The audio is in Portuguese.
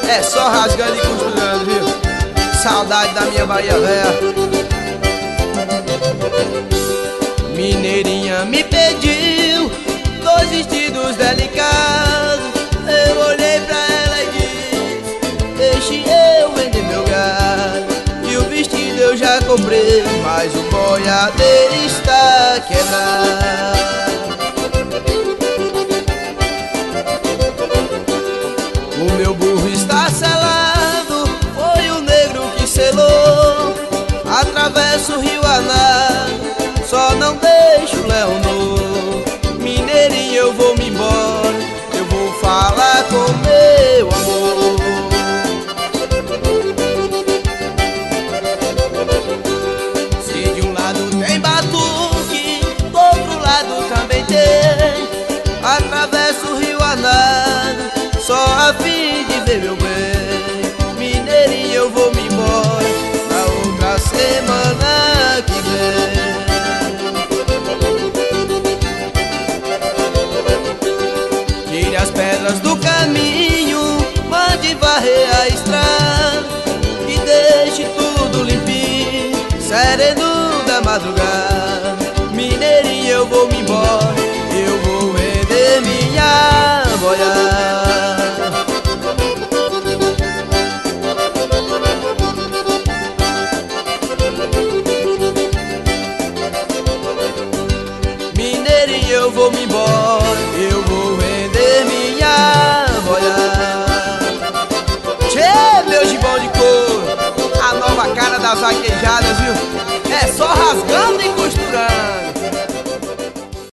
É só rasgando e costurando, viu? Saudade da minha Bahia Véia. Mineirinha me pediu 2 vestidos delicados. Eu olhei pra ela e disse: deixe eu vender meu gado. E o vestido eu já comprei, mas o boiadeiro está quebrado. O meu burro está selado, foi o negro que selou. Atravesso o rio Anado, só não deixo o leão nu. Mineirinho, eu vou me embora, eu vou falar com meu amor. Se de um lado tem batuque, do outro lado também tem. Atravesso o rio Anado, só a fim de ver meu bem. Mineirinho, eu vou me embora na outra semana que vem. Tire as pedras do caminho, mande varrer a estrada e deixe tudo limpinho, sereno da madrugada. Mineirinho, eu vou me embora, eu vou vender minha boiada. Mineirinho, eu vou me embora, eu vou vender minha boiada. Tchê, meu gibão de couro, a nova cara das vaquejadas, viu? É só rasgando e